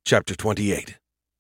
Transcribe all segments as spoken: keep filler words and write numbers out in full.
Chapter twenty-eight.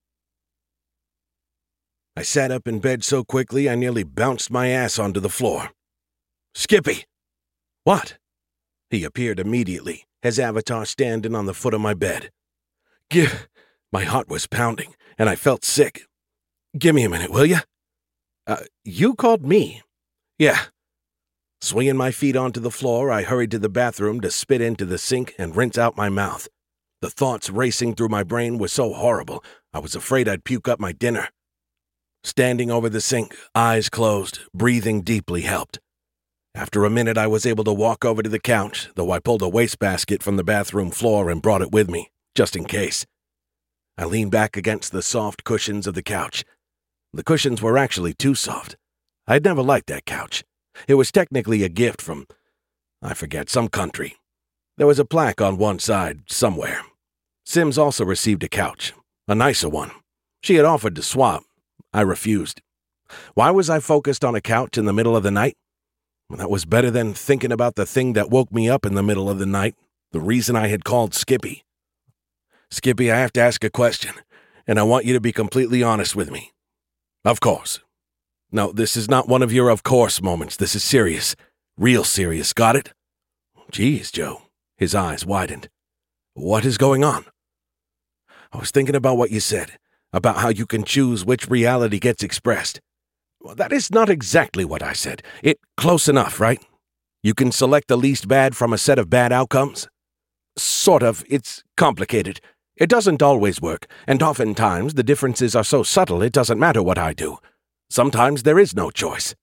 I sat up in bed so quickly I nearly bounced my ass onto the floor. "Skippy!" "What?" He appeared immediately, his avatar standing on the foot of my bed. "Give..." My heart was pounding, and I felt sick. "Give me a minute, will you?" Uh, you called me?" "Yeah." Swinging my feet onto the floor, I hurried to the bathroom to spit into the sink and rinse out my mouth. The thoughts racing through my brain were so horrible, I was afraid I'd puke up my dinner. Standing over the sink, eyes closed, breathing deeply helped. After a minute, I was able to walk over to the couch, though I pulled a wastebasket from the bathroom floor and brought it with me, just in case. I leaned back against the soft cushions of the couch. The cushions were actually too soft. I'd never liked that couch. It was technically a gift from, I forget, some country. There was a plaque on one side, somewhere. Sims also received a couch, a nicer one. She had offered to swap. I refused. Why was I focused on a couch in the middle of the night? That was better than thinking about the thing that woke me up in the middle of the night, the reason I had called Skippy. "Skippy, I have to ask a question, and I want you to be completely honest with me." "Of course." "No, this is not one of your of course moments. This is serious. Real serious, got it?" "Geez, Joe." His eyes widened. "What is going on?" "I was thinking about what you said, about how you can choose which reality gets expressed." "Well, that is not exactly what I said. It close enough, right? You can select the least bad from a set of bad outcomes?" "Sort of. It's complicated. It doesn't always work, and oftentimes the differences are so subtle it doesn't matter what I do. Sometimes there is no choice."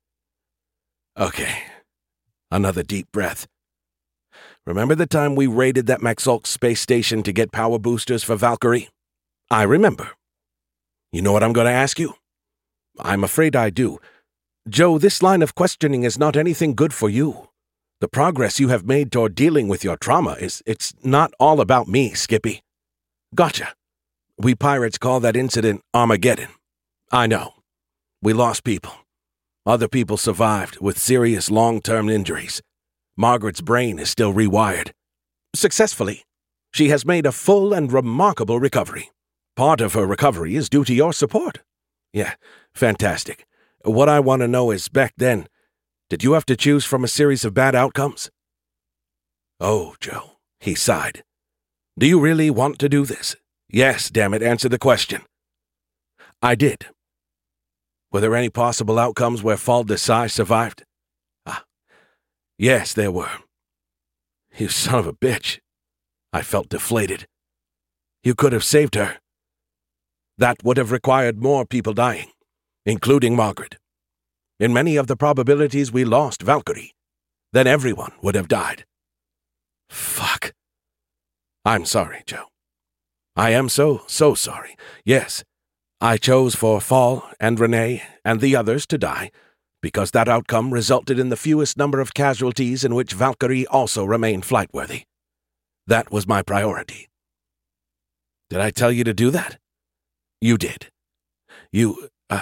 "Okay." Another deep breath. "Remember the time we raided that Maxolk space station to get power boosters for Valkyrie?" "I remember." "You know what I'm going to ask you?" "I'm afraid I do. Joe, this line of questioning is not anything good for you. The progress you have made toward dealing with your trauma is, it's not all about me, Skippy." "Gotcha. We pirates call that incident Armageddon." "I know. We lost people. Other people survived with serious long-term injuries. Margaret's brain is still rewired. Successfully. She has made a full and remarkable recovery. Part of her recovery is due to your support." "Yeah, fantastic. What I want to know is, back then, did you have to choose from a series of bad outcomes?" "Oh, Joe," he sighed. "Do you really want to do this?" "Yes, damn it, answer the question." "I did." "Were there any possible outcomes where Fall Desai survived?" "Ah, yes, there were." "You son of a bitch." I felt deflated. "You could have saved her." "That would have required more people dying, including Margaret. In many of the probabilities we lost Valkyrie. Then everyone would have died." "Fuck." "I'm sorry, Joe. I am so, so sorry. Yes, I chose for Fall and Renee and the others to die, because that outcome resulted in the fewest number of casualties in which Valkyrie also remained flightworthy. That was my priority." "Did I tell you to do that?" "You did. You, uh...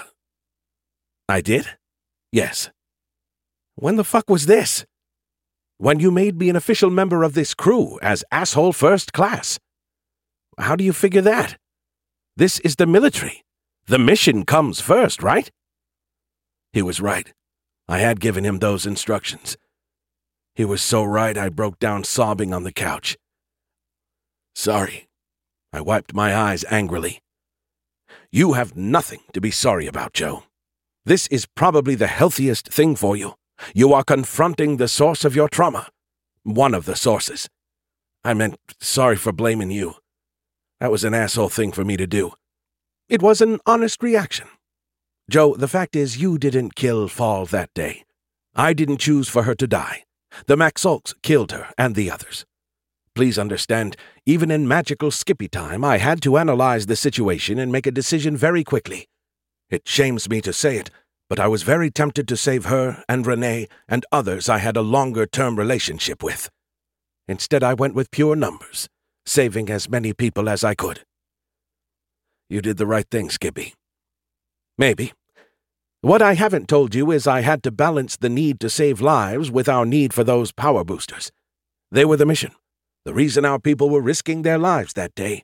I did? Yes." "When the fuck was this?" "When you made me an official member of this crew as asshole first class." "How do you figure that? This is the military. The mission comes first, right?" He was right. I had given him those instructions. He was so right I broke down sobbing on the couch. "Sorry." I wiped my eyes angrily. "You have nothing to be sorry about, Joe. This is probably the healthiest thing for you. You are confronting the source of your trauma. One of the sources. I meant, sorry for blaming you. That was an asshole thing for me to do. It was an honest reaction. Joe, the fact is you didn't kill Fall that day. I didn't choose for her to die. The Maxolks killed her and the others. Please understand, even in magical Skippy time, I had to analyze the situation and make a decision very quickly. It shames me to say it, but I was very tempted to save her and Renee and others I had a longer-term relationship with. Instead, I went with pure numbers, saving as many people as I could." "You did the right thing, Skippy." "Maybe. What I haven't told you is I had to balance the need to save lives with our need for those power boosters. They were the mission, the reason our people were risking their lives that day.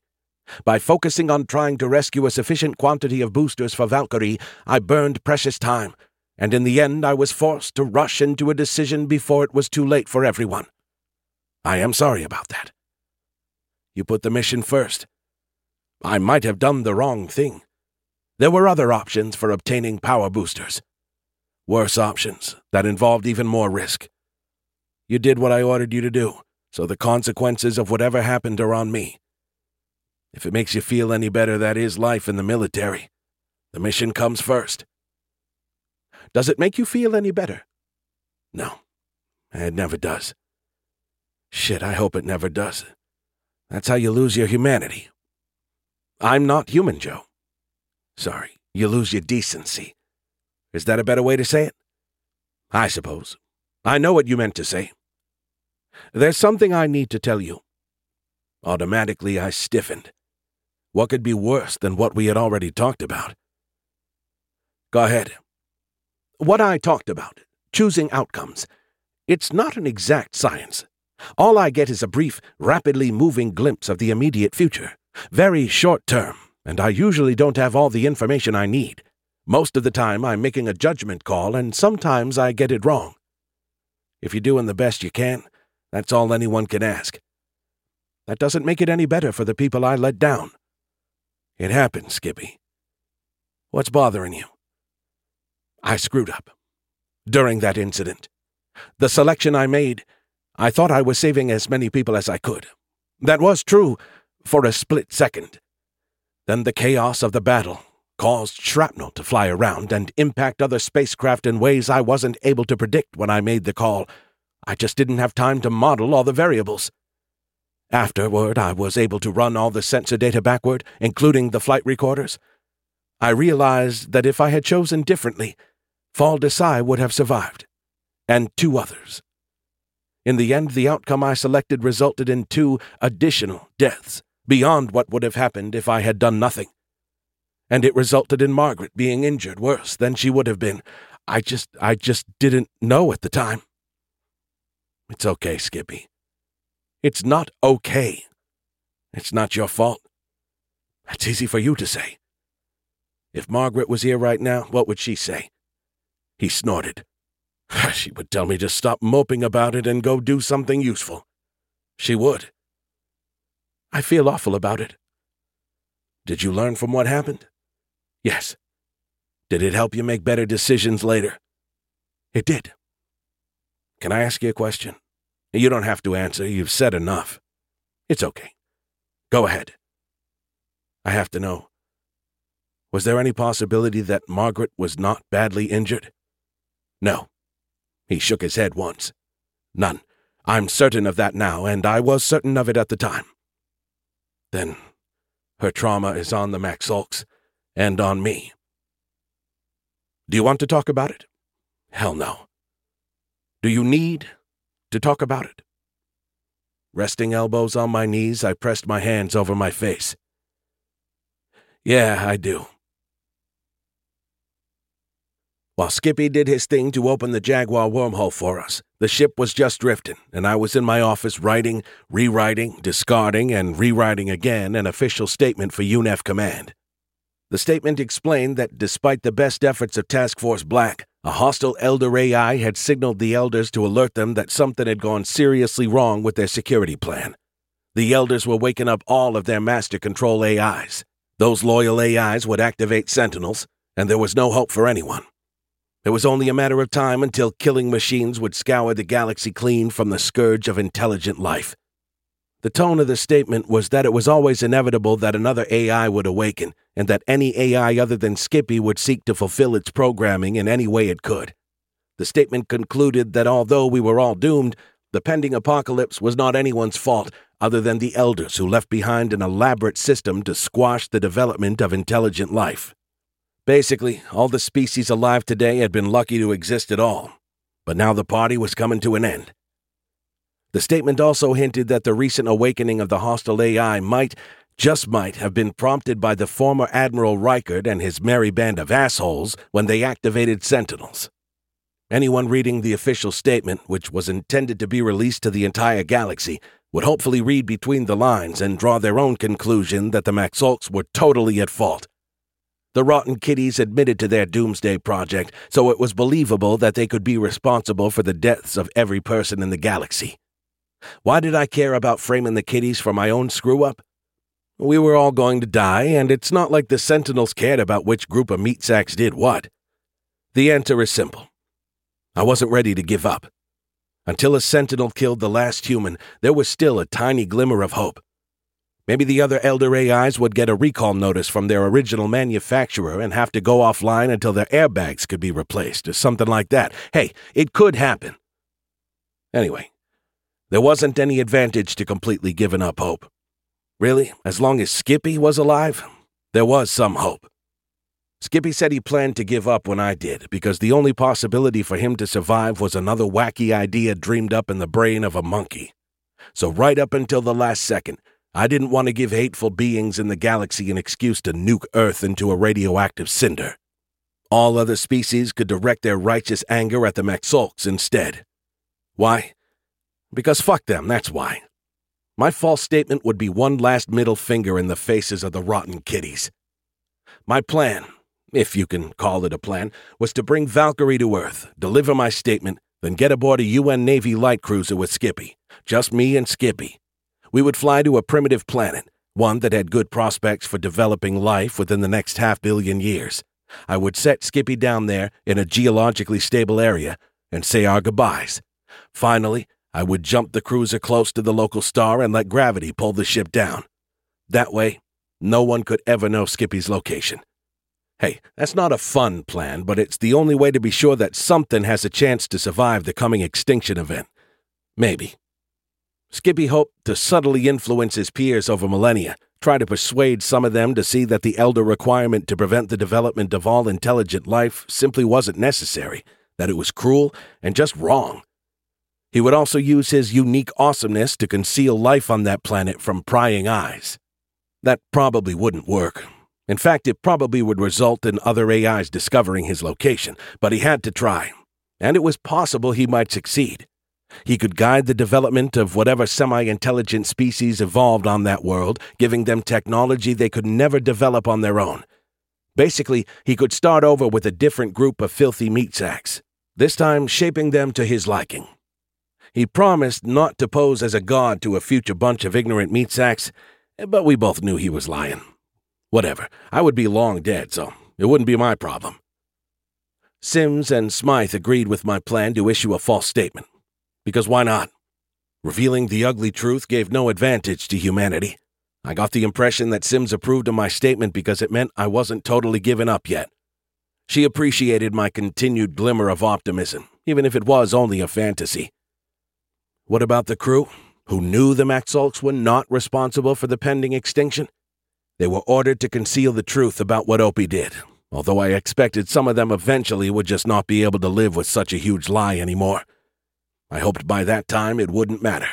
By focusing on trying to rescue a sufficient quantity of boosters for Valkyrie, I burned precious time, and in the end I was forced to rush into a decision before it was too late for everyone. I am sorry about that. You put the mission first. I might have done the wrong thing. There were other options for obtaining power boosters. Worse options that involved even more risk. You did what I ordered you to do, so the consequences of whatever happened are on me. If it makes you feel any better, that is life in the military. The mission comes first. Does it make you feel any better? No, it never does. Shit, I hope it never does. That's how you lose your humanity. I'm not human, Joe. Sorry, you lose your decency. Is that a better way to say it? I suppose. I know what you meant to say. There's something I need to tell you. Automatically, I stiffened. What could be worse than what we had already talked about? Go ahead. What I talked about, choosing outcomes, it's not an exact science. All I get is a brief, rapidly moving glimpse of the immediate future. Very short term, and I usually don't have all the information I need. Most of the time I'm making a judgment call, and sometimes I get it wrong. If you're doing the best you can, that's all anyone can ask. That doesn't make it any better for the people I let down. It happens, Skippy. What's bothering you? I screwed up. During that incident. The selection I made, I thought I was saving as many people as I could. That was true for a split second. Then the chaos of the battle caused shrapnel to fly around and impact other spacecraft in ways I wasn't able to predict when I made the call. I just didn't have time to model all the variables. Afterward, I was able to run all the sensor data backward, including the flight recorders. I realized that if I had chosen differently, Fall Desai would have survived, and two others. In the end, the outcome I selected resulted in two additional deaths, beyond what would have happened if I had done nothing. And it resulted in Margaret being injured worse than she would have been. I just, I just didn't know at the time. It's okay, Skippy. It's not okay. It's not your fault. That's easy for you to say. If Margaret was here right now, what would she say? He snorted. She would tell me to stop moping about it and go do something useful. She would. I feel awful about it. Did you learn from what happened? Yes. Did it help you make better decisions later? It did. Can I ask you a question? You don't have to answer. You've said enough. It's okay. Go ahead. I have to know. Was there any possibility that Margaret was not badly injured? No. He shook his head once. None. I'm certain of that now, and I was certain of it at the time. Then her trauma is on the Maxolks, and on me. Do you want to talk about it? Hell no. Do you need to talk about it? Resting elbows on my knees, I pressed my hands over my face. Yeah, I do. While Skippy did his thing to open the Jaguar wormhole for us, the ship was just drifting, and I was in my office writing, rewriting, discarding, and rewriting again an official statement for U N E F Command. The statement explained that despite the best efforts of Task Force Black, a hostile Elder A I had signaled the Elders to alert them that something had gone seriously wrong with their security plan. The Elders were waking up all of their master control A Is. Those loyal A Is would activate Sentinels, and there was no hope for anyone. It was only a matter of time until killing machines would scour the galaxy clean from the scourge of intelligent life. The tone of the statement was that it was always inevitable that another A I would awaken, and that any A I other than Skippy would seek to fulfill its programming in any way it could. The statement concluded that although we were all doomed, the pending apocalypse was not anyone's fault other than the Elders who left behind an elaborate system to squash the development of intelligent life. Basically, all the species alive today had been lucky to exist at all, but now the party was coming to an end. The statement also hinted that the recent awakening of the hostile A I might, just might, have been prompted by the former Admiral Reichert and his merry band of assholes when they activated Sentinels. Anyone reading the official statement, which was intended to be released to the entire galaxy, would hopefully read between the lines and draw their own conclusion that the Maxolks were totally at fault. The Rotten Kitties admitted to their doomsday project, so it was believable that they could be responsible for the deaths of every person in the galaxy. Why did I care about framing the Kitties for my own screw-up? We were all going to die, and it's not like the Sentinels cared about which group of meat sacks did what. The answer is simple. I wasn't ready to give up. Until a Sentinel killed the last human, there was still a tiny glimmer of hope. Maybe the other Elder A Is would get a recall notice from their original manufacturer and have to go offline until their airbags could be replaced, or something like that. Hey, it could happen. Anyway, there wasn't any advantage to completely giving up hope. Really, as long as Skippy was alive, there was some hope. Skippy said he planned to give up when I did, because the only possibility for him to survive was another wacky idea dreamed up in the brain of a monkey. So right up until the last second, I didn't want to give hateful beings in the galaxy an excuse to nuke Earth into a radioactive cinder. All other species could direct their righteous anger at the Maxolks instead. Why? Because fuck them, that's why. My false statement would be one last middle finger in the faces of the Rotten Kitties. My plan, if you can call it a plan, was to bring Valkyrie to Earth, deliver my statement, then get aboard a U N Navy light cruiser with Skippy. Just me and Skippy. We would fly to a primitive planet, one that had good prospects for developing life within the next half billion years. I would set Skippy down there in a geologically stable area and say our goodbyes. Finally, I would jump the cruiser close to the local star and let gravity pull the ship down. That way, no one could ever know Skippy's location. Hey, that's not a fun plan, but it's the only way to be sure that something has a chance to survive the coming extinction event. Maybe. Skippy hoped to subtly influence his peers over millennia, try to persuade some of them to see that the Elder requirement to prevent the development of all intelligent life simply wasn't necessary, that it was cruel and just wrong. He would also use his unique awesomeness to conceal life on that planet from prying eyes. That probably wouldn't work. In fact, it probably would result in other A Is discovering his location, but he had to try, and it was possible he might succeed. He could guide the development of whatever semi-intelligent species evolved on that world, giving them technology they could never develop on their own. Basically, he could start over with a different group of filthy meat sacks, this time shaping them to his liking. He promised not to pose as a god to a future bunch of ignorant meat sacks, but we both knew he was lying. Whatever, I would be long dead, so it wouldn't be my problem. Sims and Smythe agreed with my plan to issue a false statement. Because why not? Revealing the ugly truth gave no advantage to humanity. I got the impression that Sims approved of my statement because it meant I wasn't totally given up yet. She appreciated my continued glimmer of optimism, even if it was only a fantasy. What about the crew, who knew the Maxolks were not responsible for the pending extinction? They were ordered to conceal the truth about what Opie did, although I expected some of them eventually would just not be able to live with such a huge lie anymore. I hoped by that time it wouldn't matter.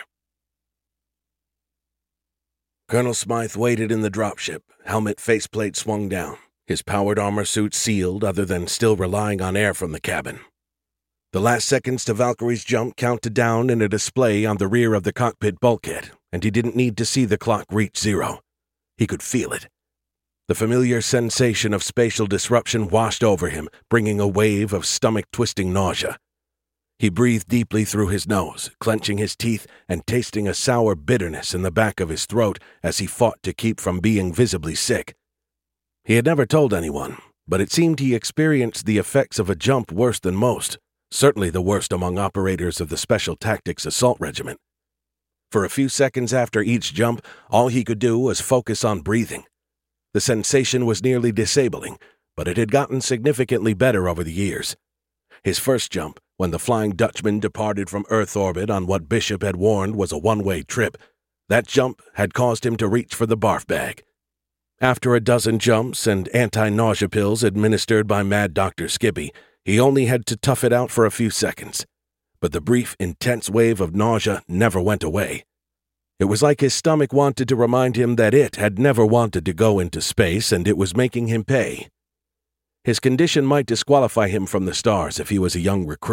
Colonel Smythe waited in the dropship, helmet faceplate swung down, his powered armor suit sealed other than still relying on air from the cabin. The last seconds to Valkyrie's jump counted down in a display on the rear of the cockpit bulkhead, and he didn't need to see the clock reach zero. He could feel it. The familiar sensation of spatial disruption washed over him, bringing a wave of stomach-twisting nausea. He breathed deeply through his nose, clenching his teeth and tasting a sour bitterness in the back of his throat as he fought to keep from being visibly sick. He had never told anyone, but it seemed he experienced the effects of a jump worse than most, certainly the worst among operators of the Special Tactics Assault Regiment. For a few seconds after each jump, all he could do was focus on breathing. The sensation was nearly disabling, but it had gotten significantly better over the years. His first jump, when the Flying Dutchman departed from Earth orbit on what Bishop had warned was a one-way trip, that jump had caused him to reach for the barf bag. After a dozen jumps and anti-nausea pills administered by Mad Doctor Skippy, he only had to tough it out for a few seconds. But the brief, intense wave of nausea never went away. It was like his stomach wanted to remind him that it had never wanted to go into space and it was making him pay. His condition might disqualify him from the stars if he was a young recruit,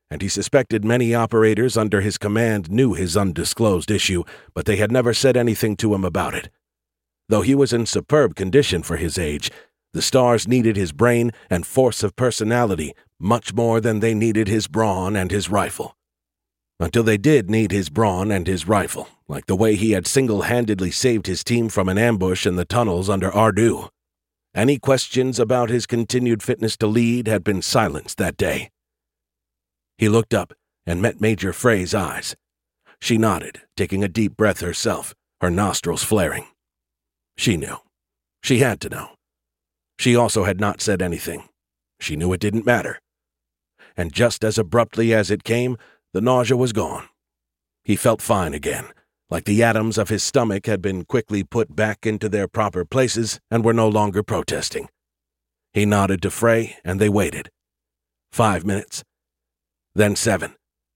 and he suspected many operators under his command knew his undisclosed issue, but they had never said anything to him about it. Though he was in superb condition for his age, the stars needed his brain and force of personality much more than they needed his brawn and his rifle. Until they did need his brawn and his rifle, like the way he had single-handedly saved his team from an ambush in the tunnels under Ardu. Any questions about his continued fitness to lead had been silenced that day. He looked up and met Major Frey's eyes. She nodded, taking a deep breath herself, her nostrils flaring. She knew. She had to know. She also had not said anything. She knew it didn't matter. And just as abruptly as it came, the nausea was gone. He felt fine again, like the atoms of his stomach had been quickly put back into their proper places and were no longer protesting. He nodded to Frey, and they waited. Five minutes. Then seven.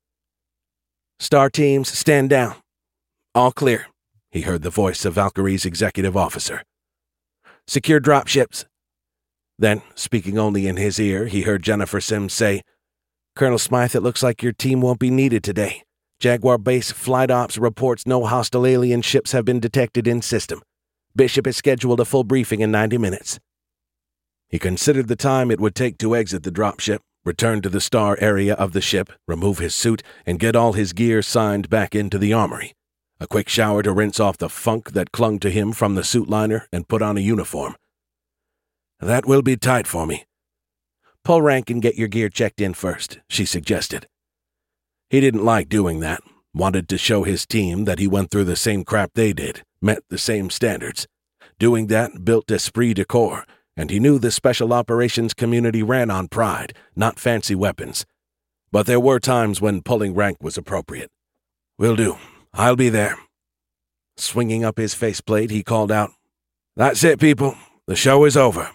"Star teams, stand down. All clear," he heard the voice of Valkyrie's executive officer. "Secure dropships." Then, speaking only in his ear, he heard Jennifer Sims say, "Colonel Smythe, it looks like your team won't be needed today. Jaguar Base Flight Ops reports no hostile alien ships have been detected in system. Bishop has scheduled a full briefing in ninety minutes. He considered the time it would take to exit the dropship, return to the star area of the ship, remove his suit, and get all his gear signed back into the armory. A quick shower to rinse off the funk that clung to him from the suit liner and put on a uniform. "That will be tight for me." "Pull rank and get your gear checked in first," she suggested. He didn't like doing that, wanted to show his team that he went through the same crap they did, met the same standards. Doing that built esprit de corps, and he knew the special operations community ran on pride, not fancy weapons. But there were times when pulling rank was appropriate. "Will do. I'll be there." Swinging up his faceplate, he called out, "That's it, people. The show is over."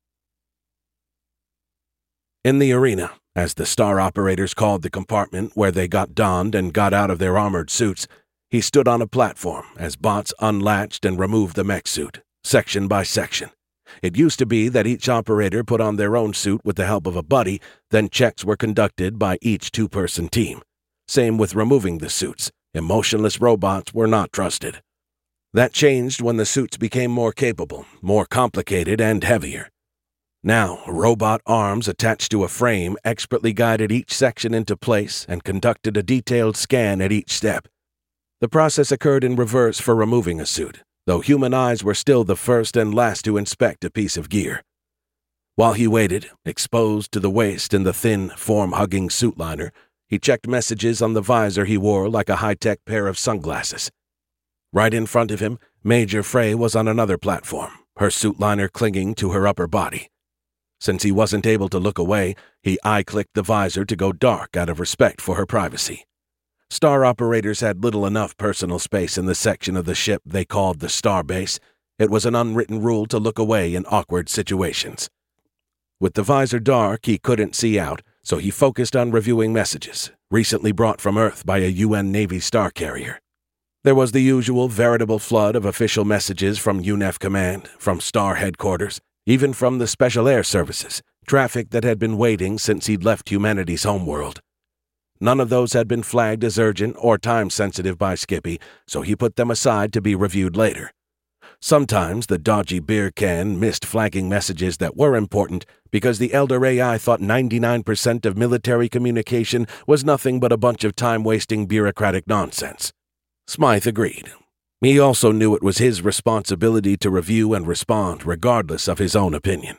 In the arena, as the star operators called the compartment where they got donned and got out of their armored suits, he stood on a platform as bots unlatched and removed the mech suit, section by section. It used to be that each operator put on their own suit with the help of a buddy, then checks were conducted by each two-person team. Same with removing the suits. Emotionless robots were not trusted. That changed when the suits became more capable, more complicated, and heavier. Now, robot arms attached to a frame expertly guided each section into place and conducted a detailed scan at each step. The process occurred in reverse for removing a suit, though human eyes were still the first and last to inspect a piece of gear. While he waited, exposed to the waist in the thin, form-hugging suit liner, he checked messages on the visor he wore like a high-tech pair of sunglasses. Right in front of him, Major Frey was on another platform, her suit liner clinging to her upper body. Since he wasn't able to look away, he eye-clicked the visor to go dark out of respect for her privacy. Star operators had little enough personal space in the section of the ship they called the Star Base. It was an unwritten rule to look away in awkward situations. With the visor dark, he couldn't see out, so he focused on reviewing messages, recently brought from Earth by a U N Navy star carrier. There was the usual veritable flood of official messages from U N E F Command, from Star Headquarters, even from the Special Air Services, traffic that had been waiting since he'd left humanity's homeworld. None of those had been flagged as urgent or time-sensitive by Skippy, so he put them aside to be reviewed later. Sometimes the dodgy beer can missed flagging messages that were important because the Elder A I thought ninety-nine percent of military communication was nothing but a bunch of time-wasting bureaucratic nonsense. Smythe agreed. He also knew it was his responsibility to review and respond regardless of his own opinion.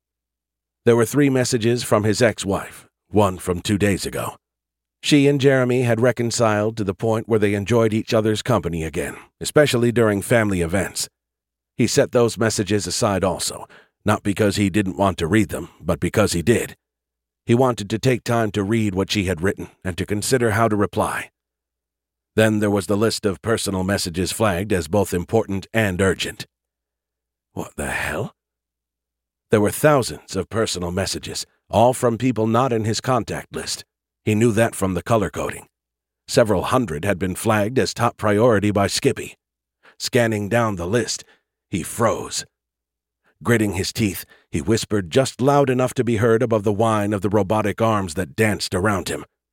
There were three messages from his ex-wife, one from two days ago. She and Jeremy had reconciled to the point where they enjoyed each other's company again, especially during family events. He set those messages aside also, not because he didn't want to read them, but because he did. He wanted to take time to read what she had written and to consider how to reply. Then there was the list of personal messages flagged as both important and urgent. What the hell? There were thousands of personal messages, all from people not in his contact list. He knew that from the color coding. Several hundred had been flagged as top priority by Skippy. Scanning down the list, he froze. Gritting his teeth, he whispered just loud enough to be heard above the whine of the robotic arms that danced around him.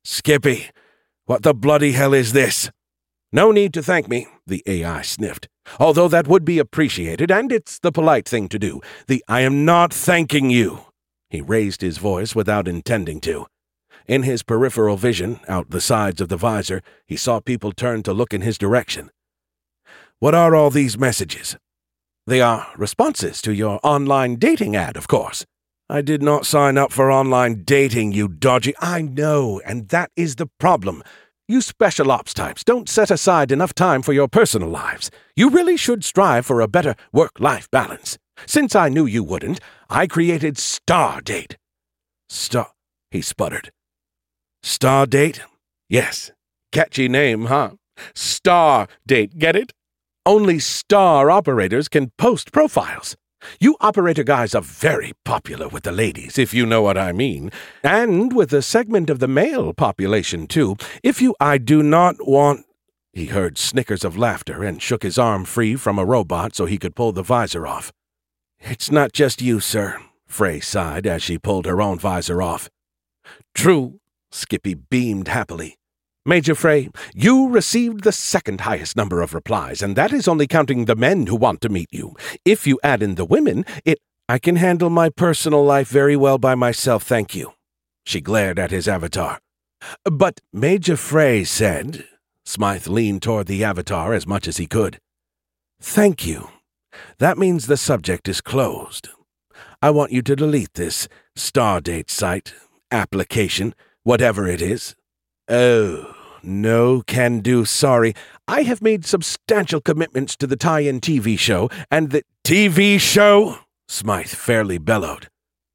Skippy, what the bloody hell is this? No need to thank me, the A I sniffed. Although that would be appreciated, and it's the polite thing to do. The I am not thanking you. He raised his voice without intending to. In his peripheral vision, out the sides of the visor, he saw people turn to look in his direction. What are all these messages? They are responses to your online dating ad, of course. I did not sign up for online dating, you dodgy. I know, and that is the problem. You special ops types don't set aside enough time for your personal lives. You really should strive for a better work-life balance. Since I knew you wouldn't, I created Stardate. Star... he sputtered. Stardate? Yes. Catchy name, huh? Stardate, get it? Only star operators can post profiles. You operator guys are very popular with the ladies, if you know what I mean. And with a segment of the male population, too. If you... I do not want... He heard snickers of laughter and shook his arm free from a robot so he could pull the visor off. It's not just you, sir, Frey sighed as she pulled her own visor off. True, Skippy beamed happily. Major Frey, you received the second highest number of replies, and that is only counting the men who want to meet you. If you add in the women, it... I can handle my personal life very well by myself, thank you. She glared at his avatar. But Major Frey said... Smythe leaned toward the avatar as much as he could. Thank you. That means the subject is closed. I want you to delete this Stardate site, application, whatever it is. Oh, no can do, sorry. I have made substantial commitments to the tie-in T V show, and the T V show? Smythe fairly bellowed.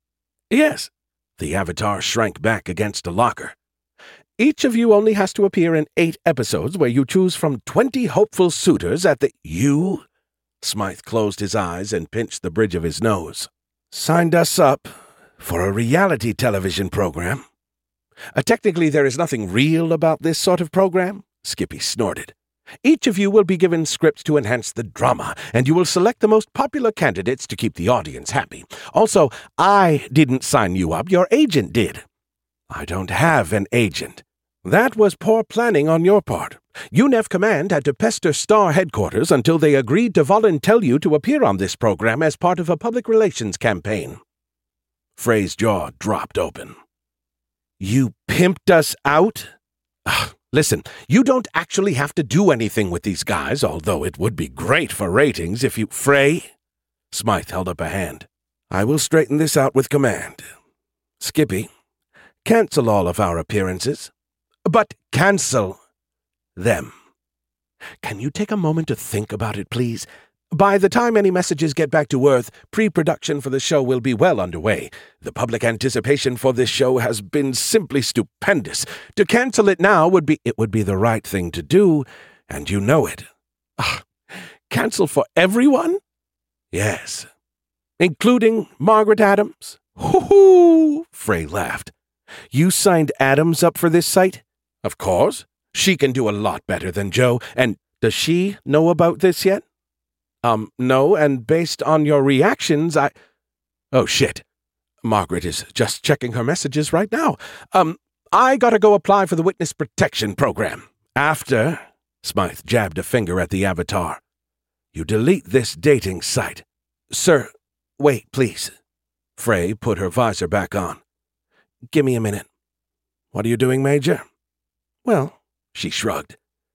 Yes. The avatar shrank back against a locker. Each of you only has to appear in eight episodes where you choose from twenty hopeful suitors at the... You? Smythe closed his eyes and pinched the bridge of his nose. Signed us up for a reality television program. Uh, technically, there is nothing real about this sort of program, Skippy snorted. Each of you will be given scripts to enhance the drama, and you will select the most popular candidates to keep the audience happy. Also, I didn't sign you up, your agent did. I don't have an agent. That was poor planning on your part. U N E F Command had to pester Star Headquarters until they agreed to volunteer you to appear on this program as part of a public relations campaign. Frey's jaw dropped open. You pimped us out? Ugh, listen, you don't actually have to do anything with these guys, although it would be great for ratings if you... Frey? Smythe held up a hand. I will straighten this out with Command. Skippy, cancel all of our appearances. But cancel them. Can you take a moment to think about it, please? By the time any messages get back to Earth, pre-production for the show will be well underway. The public anticipation for this show has been simply stupendous. To cancel it now would be... It would be the right thing to do, and you know it. Ugh. Cancel for everyone? Yes. Including Margaret Adams? Hoo-hoo! Frey laughed. You signed Adams up for this site? Of course. She can do a lot better than Joe, and does she know about this yet? Um, no, and based on your reactions, I... Oh, shit. Margaret is just checking her messages right now. Um, I gotta go apply for the Witness Protection Program. After... Smythe jabbed a finger at the avatar. You delete this dating site. Sir, wait, please. Frey put her visor back on. Give me a minute. What are you doing, Major? Well, she shrugged.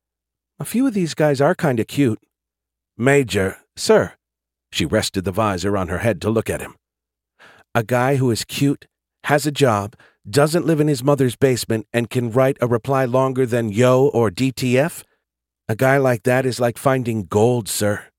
A few of these guys are kind of cute. Major, sir. She rested the visor on her head to look at him. A guy who is cute, has a job, doesn't live in his mother's basement, and can write a reply longer than yo or D T F? A guy like that is like finding gold, sir.